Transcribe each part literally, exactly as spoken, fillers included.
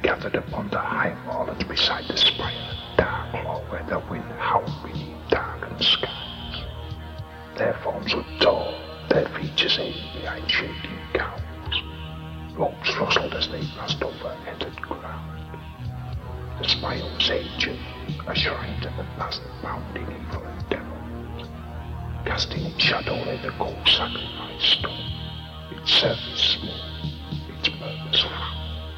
gathered upon the high moorlands beside the spire, dark low where the wind howled beneath darkened skies. Their forms were tall, their features hidden behind shady cowls. Ropes rustled as they passed over heathered ground. The spire was ancient, a shrine to the past bounding evil and devil. Casting its shadow lay the cold sacrifice stone, its surface smooth, its purpose round.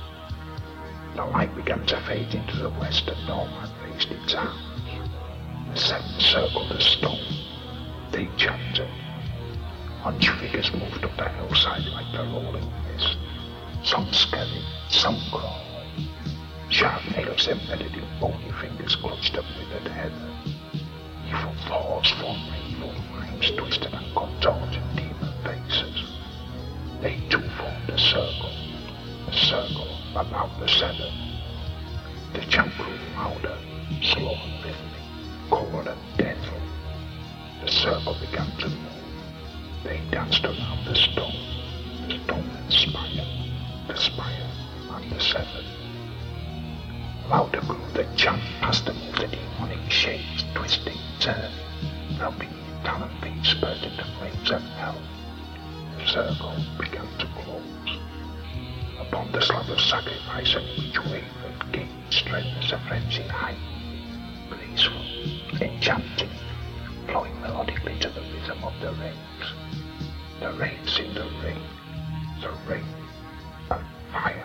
The light began to fade into the west and Norman raised its arms. The seven circled the stone. They chanted. Hunched figures moved up the hillside like the rolling mist. Some scurried, some crawled. Sharp nails embedded in bony fingers clutched a withered heather. Evil thoughts formed evil minds, twisted and contorted demon faces. They too formed a circle, a circle about the seven. The chant grew louder, slow and rhythmic, cold and deadly. The circle began to move. They danced around the stone, the stone and spire, the spire and the seven. Louder grew the chant past them with the demonic shapes, twisting, turning, from beneath talon feet spurred into flames of hell. The circle began to close. Upon the slab of sacrifice and each wavered gained strength as a frenzy high, graceful, enchanting, flowing melodically to the rhythm of the rains. The rains in the rain, the rain of fire.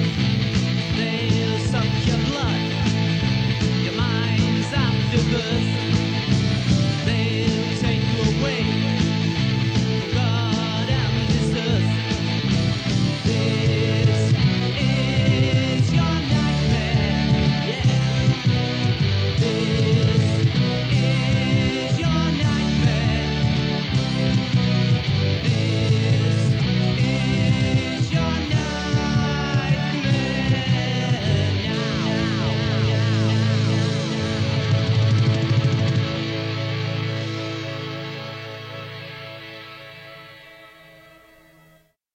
Good.